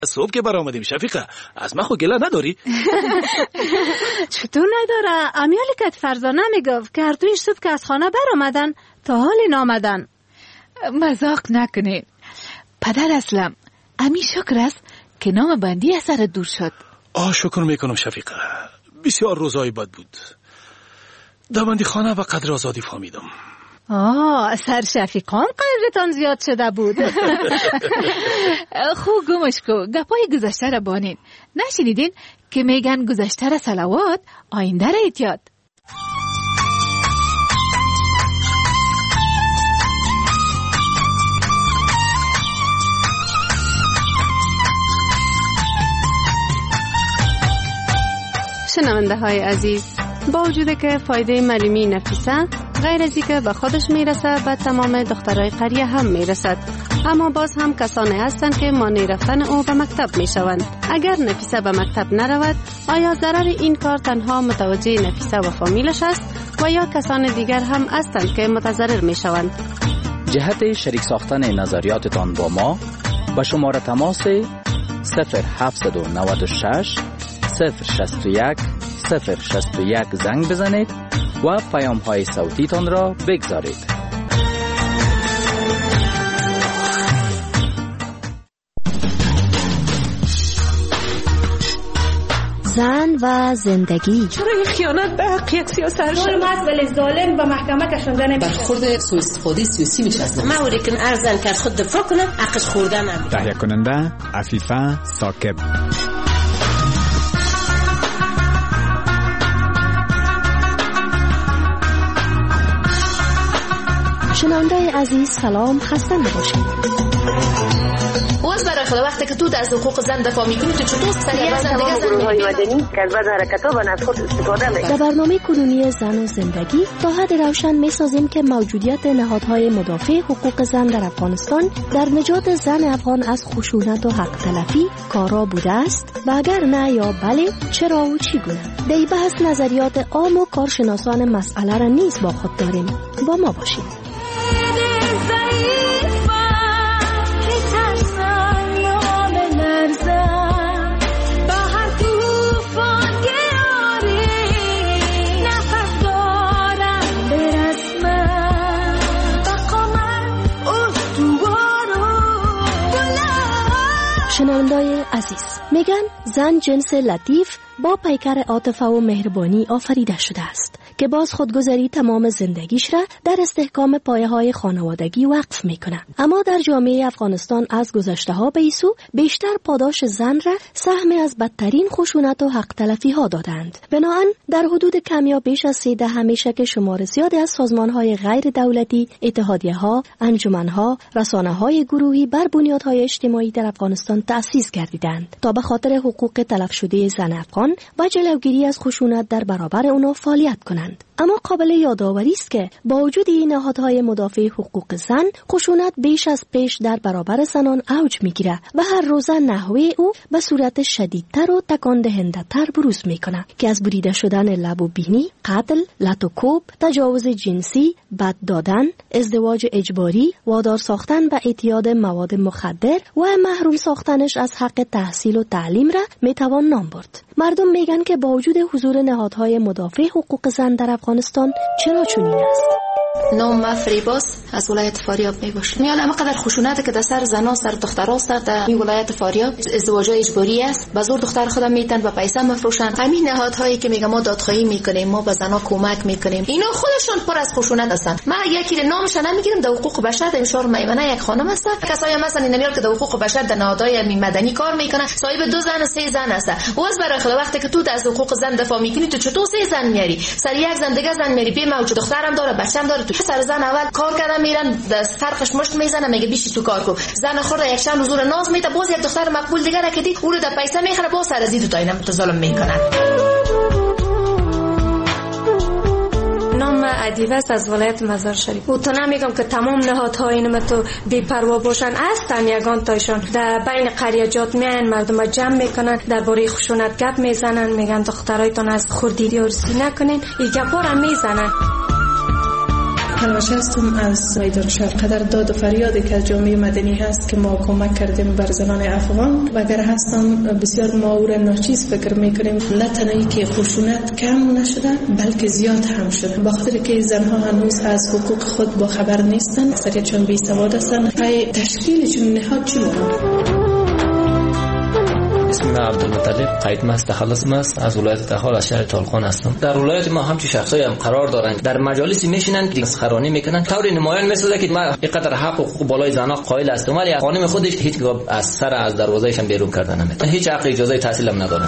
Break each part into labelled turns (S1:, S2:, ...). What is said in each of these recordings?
S1: صبح که برآمدیم شفیقه، از من خو گله نداری؟
S2: چطور نداره؟ امیالی که فرزانه میگفت که هر دوی صبح که از خانه برآمدن تا حالی نامدن.
S3: مذاق نکنین پدر اسلم. امی شکر است که نام بندی از سر دور شد.
S1: شکر میکنم شفیقه، بسیار روزای بد بود. در بندی خانه و قدر آزادی فهمیدم.
S2: سر شفیقان قدرتان زیاد شده بود.
S3: خوب گمش کو، گپای گذشته را بانین. نشنیدین که میگن گذشته را صلوات، آینده را احتیاط.
S4: شنونده های عزیز، با وجود که فایده معلومی نفیسه، غیر از اینکه به خودش میرسه به تمام دخترای قریه هم میرسد، اما باز هم کسانی هستند که مانع رفتن او به مکتب میشوند. اگر نفیسه به مکتب نرود، آیا ضرر این کار تنها متوجه نفیسه و فامیلش است و یا کسان دیگر هم هستند که متضرر میشوند؟
S5: جهت شریک ساختن نظریاتتان با ما با شماره تماس 0796 061 061 زنگ بزنید و پیام های صوتی تان را بگذارید.
S6: زن و زندگی.
S7: چرا این خیانت به حق یک سیاست
S8: ظلم است ولی ظالم به محکمه کشانده نمیشه.
S9: برخورد سوء استفاده سیاسی میشه.
S8: موری که ارزن کرد خود دفاع کنه، حقش خوردن هم.
S10: تهیه کننده عفیفه ثاقب.
S6: شنونده عزیز سلام، خسته نباشید.
S7: باز برای خدا وقتی که تو از حقوق زن دفاع میکنی تو چطور سریع زندگی
S8: گروه‌های مدنی که از بعد حرکت‌ها و از خود استفاده میکنن.
S6: در برنامه کنونی زن و زندگی تا حد روشن می‌سازیم که موجودیت نهادهای مدافع حقوق زن در افغانستان در نجات زن افغان از خشونت و حق تلفی کارا بوده است و اگر نه یا بله چرا و چگونه. در این بحث نظریات عام و کارشناسان مسئله را نیز با خود داریم. با ما باشید. شنوندای عزیز، میگن زن جنس لطیف با پیکر عاطفه و مهربانی آفریده شده است که باز خودگذری تمام زندگیش را در استحکام پایه‌های خانوادگی وقف میکنه. اما در جامعه افغانستان از گذشته‌ها به این سو بیشتر پاداش زن را سهم از بدترین خشونت و حق تلفی ها دادند. بنابراین در حدود کم یا بیش از 13 همیشه که شمار زیادی از سازمان‌های غیر دولتی، اتحادیه‌ها، انجمن‌ها، رسانه‌های گروهی بر بنیادهای اجتماعی در افغانستان تأسیس گردیدند تا به خاطر حقوق تلف شده زن افغان و جلوگیری از خشونت در برابر آنها فعالیت کنند. اما قابل یادآوری است که با وجود این نهادهای مدافع حقوق زن، خشونت بیش از پیش در برابر زنان اوج میگیره و هر روزه نحوه او به صورت شدیدتر و تکان دهنده‌تر بروز میکنه که از بریده شدن لب و بینی، قتل، لط و کوب، تجاوز جنسی، بد دادن، ازدواج اجباری، وادار ساختن به اعتیاد مواد مخدر و محروم ساختنش از حق تحصیل و تعلیم را میتوان نام برد. مردم میگن که با وجود حضور نهادهای مدافع حقوق زن در افغانستان چرا چنین است؟
S7: نام فریباس از ولایت فاریاب میباشد. میان اما قدر خشونت که در سر زنا سر دخترها است در این ولایت فاریاب، ازدواج اجباری است. به زور دختر خودم میتن و پیسه مفروشن. همین نهادهایی که میگم ما دادخواهی میکنیم، ما به زنا کمک میکنیم، اینا خودشون پر از خشونت هستند. من یکی نامش نمیگیرم، در حقوق بشر در شهر میمنه یک خانم است. کسایی هم مثلا نمیاد که در حقوق بشر در نهادهای مدنی کار میکنه، صاحب 2 زن و 3 زن است. واس برای خدا وقتی که تو از حقوق زن دفاع میکنی تو چطور 3 زن میاری؟ سر یک زن دیگه زن میاری، بی موجود دخترم داره، بچه‌م داره. تو سر زن اول کار کردن میرن دست فرقش مشت میزنه، میگه بیشی تو کار کو. زن خورده یک شب حضور ناز میته، باز یک دختر مقبول دیگه را که دی او رو در پیسه میخره، باز سر زیدو تا اینا متظالم میکنن.
S8: نام ادیبه است از ولایت مزار شریف. او تو نمیگم که تمام نهادها اینم تو بی‌پروا باشن، هستن یگان تایشان در بین قریجات میان مردم جمع میکنن، درباره خشونت گپ میزنن، میگن دخترایتون از خوردیدی ارسی نکنین، این گپا را میزنن.
S11: حلوشه هستم از میدان شهر. قدر داد و فریادی که از جامعه مدنی هست که ما کمک کردیم بر زنان افغان و اگر هستم بسیار ما او را ناچیز فکر میکنیم. نه تنهایی که خشونت کم نشده بلکه زیاد هم شده، بخاطر که زنها هنوز از حقوق خود با خبر نیستن، اکثریتشون بی سواد هستن. پای تشکیلشون نهاد چی مونده؟
S12: اسم عبدالمطلب قید مست تخلص مست از ولایت تخال از شهر تالقان هستم. در ولایت ما همچین شخصایی هم قرار دارن، در مجالسی میشینن مسخرانی میکنن، طوری نمایان میسازه که ما اینقدر حق و حقوق بالای زنا قائل هستم، ولی خانم خودش هیچ از سر از دروازه‌اش بیرون کردن نمیتونه، هیچ حق اجازه تحصیل هم ندارن.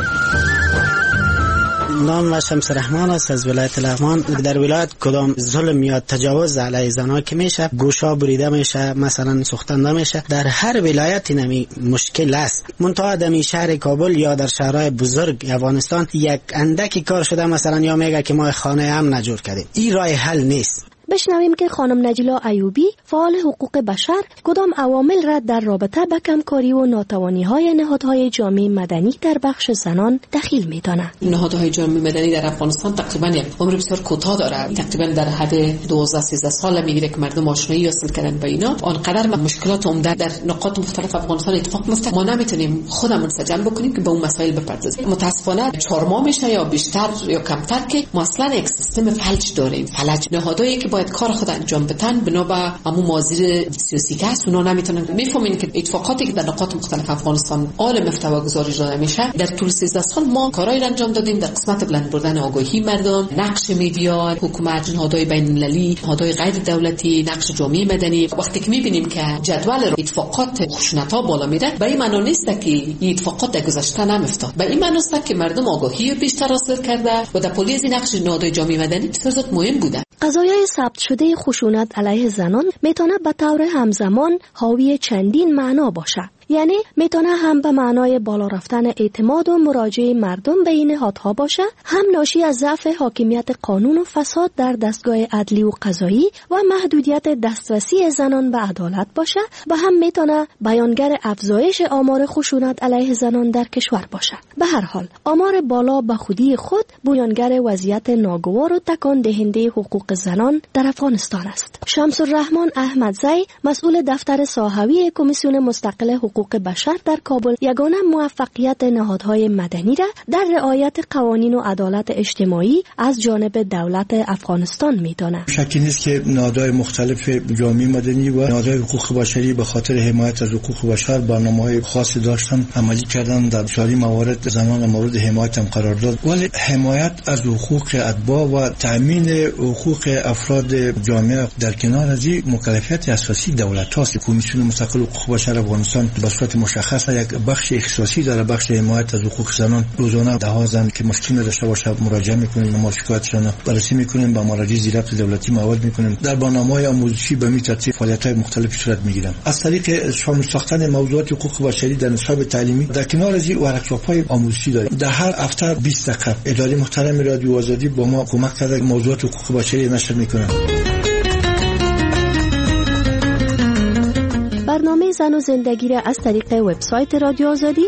S13: نام شمس رحمان است از ولایت لغمان. در ولایت کدام ظلم یا تجاوز علیه زنها که میشه، گوشا بریده میشه، مثلا سوختنده میشه، در هر ولایت نمی مشکل است. منتها در شهر کابل یا در شهرهای بزرگ افغانستان یک اندکی کار شده، مثلا یا میگه که ما خانه هم نجور کردیم. این راه حل نیست.
S6: بشنویم که خانم نجلا ایوبی فعال حقوق بشر کدام عوامل را در رابطه با کمکاری و ناتوانی‌های نهادهای جامعه مدنی در بخش زنان دخیل می‌داند.
S9: نهادهای جامعه مدنی در افغانستان تقریبا یک عمر بسیار کوتاه داره، تقریبا در حد 12-13 سال میگیره که مردم آشنایی حاصل کردن با اینا. آنقدر مشکلات عمده در نقاط مختلف افغانستان اتفاق میفته، ما نمیتونیم خودمون سجل بکنیم که به اون مسائل بپردازیم. متاسفانه 4 ماه میشه یا بیشتر یا کمتر که ما اصلا یک سیستم فلج داریم. فلج نهادهایی که باید کار خود انجام بدن بنا به همون مازیر سیاسی که هست، اونا نمیتونن. میفهمین که اتفاقاتی که در نقاط مختلف افغانستان آل محتوا گذاری داده میشه، در طول 13 سال ما کارایی انجام دادیم در قسمت بلند بردن آگاهی مردم، نقش میدیا، حکومت، نهادهای بین المللی، نهادهای غیر دولتی، نقش جامعه مدنی. وقتی که میبینیم که جدول اتفاقات خشونت‌ها بالا میره، به این معنی نیست که این اتفاقات در گذشته نمیفتاد، به این معنی است که مردم آگاهی بیشتر حاصل کرده و در پلیس نقش نهادهای جامعه مدنی بسیار مهم بوده.
S6: قضایای ثبت شده خشونت علیه زنان میتونه به طور همزمان حاوی چندین معنا باشه. یعنی میتونه هم به معنای بالا رفتن اعتماد و مراجعه مردم به این نهادها باشه، هم ناشی از ضعف حاکمیت قانون و فساد در دستگاه عدلی و قضایی و محدودیت دسترسی زنان به عدالت باشه، و هم میتونه بیانگر افزایش آمار خشونت علیه زنان در کشور باشه. به هر حال آمار بالا به خودی خود بیانگر وضعیت ناگوار و تکان دهنده حقوق زنان در افغانستان است. شمس الرحمن احمدزی، مسئول دفتر ساحوی کمیسیون مستقل حقوق بشر در کابل، یگانه موفقیت نهادهای مدنی را در رعایت قوانین و عدالت اجتماعی از جانب دولت افغانستان می‌داند.
S14: شکی نیست که نهادهای مختلف جامعه مدنی و نهادهای حقوق بشری به خاطر حمایت از حقوق بشر برنامه‌های خاصی داشتن، عملی کردن. در بسیاری موارد زنان مورد حمایت هم قرار داد، ولی حمایت از حقوق اتباع و تأمین حقوق افراد جامعه در کنار از این مکلفیت اساسی دولت هاست. کمیسیون مستقل حقوق بشر افغانستان به صورت مشخصه یک بخش اختصاصی داره، بخش حمایت از حقوق زنان. روزانه ده زن که مشکل داشته باشه مراجعه میکنیم، ما شکایتشون بررسی میکنیم، با مراجع زیربط دولتی مواد میکنیم. در برنامه‌های آموزشی به ترتیب فعالیت‌های مختلفی صورت میگیرن. از طریق شامل ساختن موضوعات حقوق بشری در نصاب تعلیمی، در کنار از این ورکشاپ‌های آموزشی داریم. در هر هفته 20 دقیقه اداره محترم رادیو آزادی با ما کمک کرده موضوعات حقوق بشری نشر میکنن.
S6: برنامه زن و زندگی را از طریق وبسایت رادیو آزادی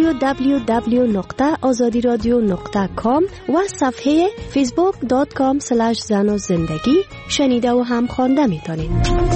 S6: www.azadiradio.com و صفحه facebook.com/zanozindagi شنیده و هم خوانده میتونید.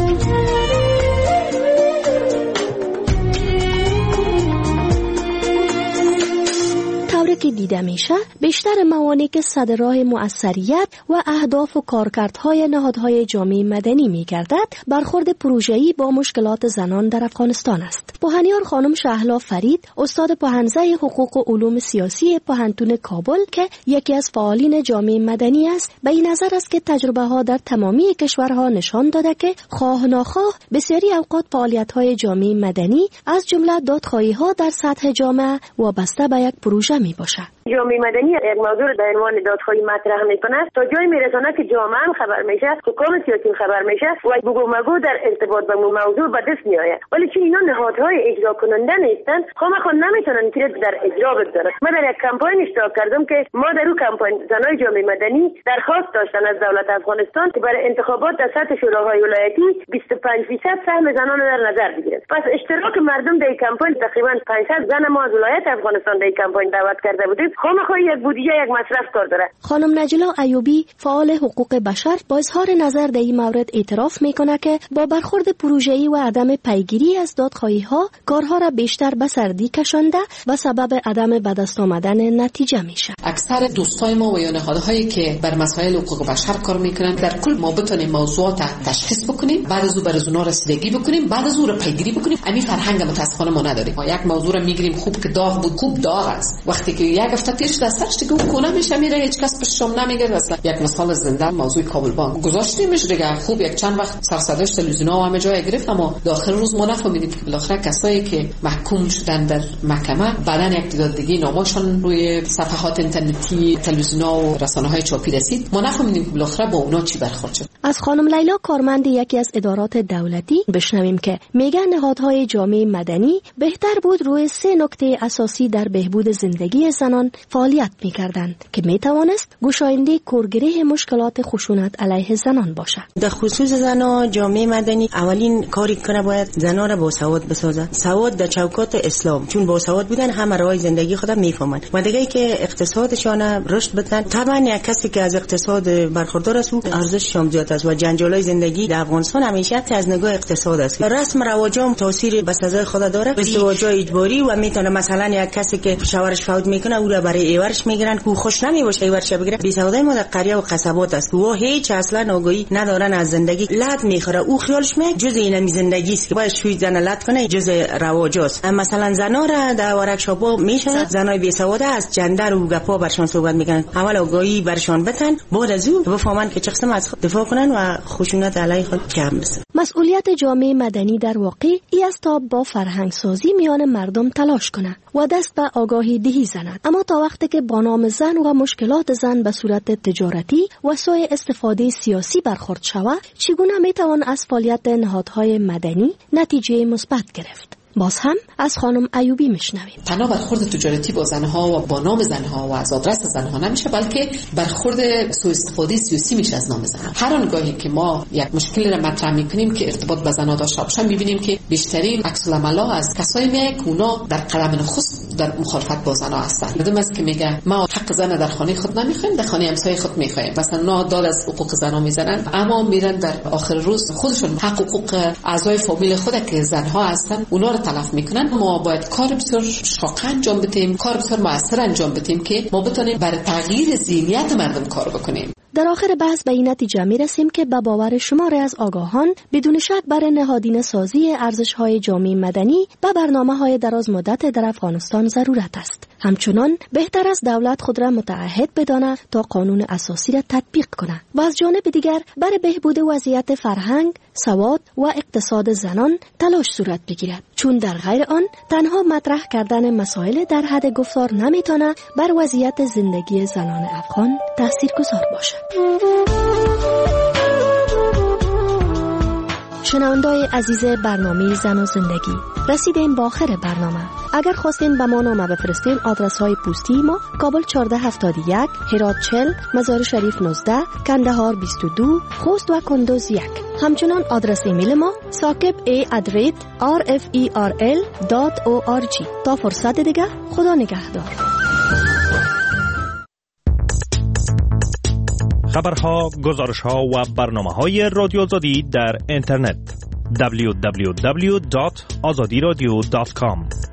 S6: که دیده میشه بیشتر موانع که صد راه مؤثریت و اهداف و کارکردهای نهادهای جامعه مدنی میگردد برخورد پروژه‌ای با مشکلات زنان در افغانستان است. بوهنیار خانم شهلا فرید، استاد پوهنزه حقوق و علوم سیاسی پوهنتون کابل که یکی از فعالین جامعه مدنی است، به این نظر است که تجربه ها در تمامی کشورها نشان داده که خواه ناخواه بسیاری اوقات فعالیت‌های جامعه مدنی از جمله دادخواهی ها در سطح جامعه وابسته به یک پروژه می باشد.
S15: جامعه مدنی یک موضوع رو در عنوان دادخواهی مطرح میکنه تا جایی میرسونه که جامعه هم خبر میشه، حکام سیاسی خبر میشه و بگو مگو در ارتباط با موضوع به دست میآید. ولی چون اینا نهادهای اجرا کننده نیستن، خامخا نمیتونن که در اجرا بگذارن. من در یک کمپاین اشتراک کردم که ما در اون کمپاین زنای جامعه مدنی درخواست داشتن از دولت افغانستان که برای انتخابات در سطح شوراهای ولایتی 25% سهم زنان رو در نظر بگیرن. پس اشتراک مردم در کمپاین تقریبا 500 زن ما از ولایت افغانستان در کمپاین دعوت کرده بودیم خامخا یک بودجه یک مصرف کار داره.
S6: خانم نجلا ایوبی فعال حقوق بشر با اظهار نظر در این مورد اعتراف میکنه که با برخورد پروژه‌ای و عدم پیگیری از دادخواهی‌ها کارها را بیشتر به سردی کشانده و سبب عدم به دست آمدن نتیجه میشه.
S9: اکثر دوستای ما و یا نهادهایی که بر مسائل حقوق بشر کار میکنن در کل ما بتونیم موضوعات تشخیص بکنیم، بعد از اون بر اونا رسیدگی بکنیم، بعد از اون رو پیگیری بکنیم. همین فرهنگ متاسفانه ما نداریم. ما یک موضوع رو میگیریم خوب که داغ بود، خوب داغ است. وقتی که یک هفته پیش در سرش دیگه اون کنه میشه میره، هیچ کس پشتم نمیگیره. مثلا یک مثال زنده موضوع کابل بانک گذاشتیمش دیگه، خوب یک چند وقت سرصداش تلویزیون‌ها و همه جای گرفت، اما داخل روز ما نفهمیدیم که بالاخره کسایی که محکوم شدن در محکمه بعدن یک تعداد دیگه نامشون روی صفحات اینترنتی، تلویزیون‌ها و رسانه‌های چاپی رسید. ما نفهمیدیم که بالاخره با اونا چی برخورد شد.
S6: از خانم لیلا کارمند یکی از ادارات دولتی بشنویم که میگن نهادهای جامعه مدنی بهتر بود روی 3 نکته اساسی در بهبود زندگی زنان فعالیت می‌کردند که میتوانست گشاینده کورگره مشکلات خشونت علیه زنان باشد.
S16: در خصوص زنان جامعه مدنی اولین کاری کنه باید زنان را با سواد بسازه. سواد در چوکات اسلام، چون با سواد بودن همه راه زندگی خود میفهمن و دیگه که اقتصادشان رشد بدن. طبعا یک کسی که از اقتصاد برخوردار است ارزشش هم زیاد است و جنجالای زندگی در افغانستان همیشه از نگاه اقتصاد است. رسم رواجام تاثیر به سزای خود داره، ازدواجای اجباری و میتونه مثلا یک کسی که شوهرش فوت میکنه او را برای ایورش میگیرن که خوش نمیباشه ایورش بگیره. بیسوادای ما در قریه و قصبات است و هیچ اصلا آگاهی ندارن از زندگی. لط میخوره، او خیالش میاد جزء این زندگی است که باید شوی زن لط کنه، جزء رواجاست. مثلا زنا را در ورکشاپا میشه زنای بیسواد از جندر و گپا برشان صحبت میکنن، اول آگاهی برشان بدن، بعد از اون بفهمن که چه قسم از خود دفاع کنن و خشونت علیه خود کم بسازن.
S6: مسئولیت جامعه مدنی در واقع ای است تا با فرهنگ سازی میان مردم تلاش کنه و دست به آگاهی دهی زند، اما تا وقتی که با نام زن و مشکلات زن به صورت تجارتی و سوء استفاده سیاسی برخورد شود، چگونه میتوان از فعالیت نهادهای مدنی نتیجه مثبت گرفت؟ باز هم از خانم ایوبی میشنویم.
S9: تنها برخورد تجارتی با زنها و با نام زنها و از آدرس زنها نمیشه، بلکه برخورد سوء استفاده سیاسی میشه از نام زنها. هر آنگاهی که ما یک مشکلی را مطرح میکنیم که ارتباط با زنها داشته باشه، میبینیم که بیشترین عکس العمل‌ها از کسایی میاد که اونا در قدم نخست در مخالفت با زنها هستند. مردم است که میگه ما حق زن در خانه خود نمیخوایم، در خانه همسایه خود میخوایم. مثلا اونا داد از حقوق زنها میزنن، اما میرن در آخر روز خودشون حقوق اعضای فامیل خود که زنها هستن اونا رو تلف میکنن. ما باید کار بسیار شاق انجام بدیم، کار بسیار موثر انجام بدیم که ما بتونیم برای تغییر ذهنیت مردم کار بکنیم.
S6: در آخر بحث به این نتیجه میرسیم که به باور شماری از آگاهان بدون شک برای نهادینه سازی ارزش‌های جامعه مدنی و برنامه‌های دراز مدت در افغانستان ضرورت است. همچنان بهتر است دولت خود را متعهد بداند تا قانون اساسی را تطبیق کند و از جانب دیگر برای بهبود وضعیت فرهنگ، سواد و اقتصاد زنان تلاش صورت بگیرد، چون در غیر آن تنها مطرح کردن مسائل در حد گفتار نمیتونه بر وضعیت زندگی زنان افغان تاثیرگذار باشد. شنونده‌های عزیز برنامه زن و زندگی، رسیدیم به آخر برنامه. اگر خواستین به ما نامه بفرستین، آدرس های پستی ما: کابل 1471، هرات 40، مزار شریف 19، کندهار 22، خوست و کندوز 1. همچنان آدرس ایمیل ما sakib@rferl.org. تا فرصت دیگه، خدا نگهدار.
S17: خبرها، گزارشها و برنامه‌های رادیو آزادی در اینترنت: www.azadiradio.com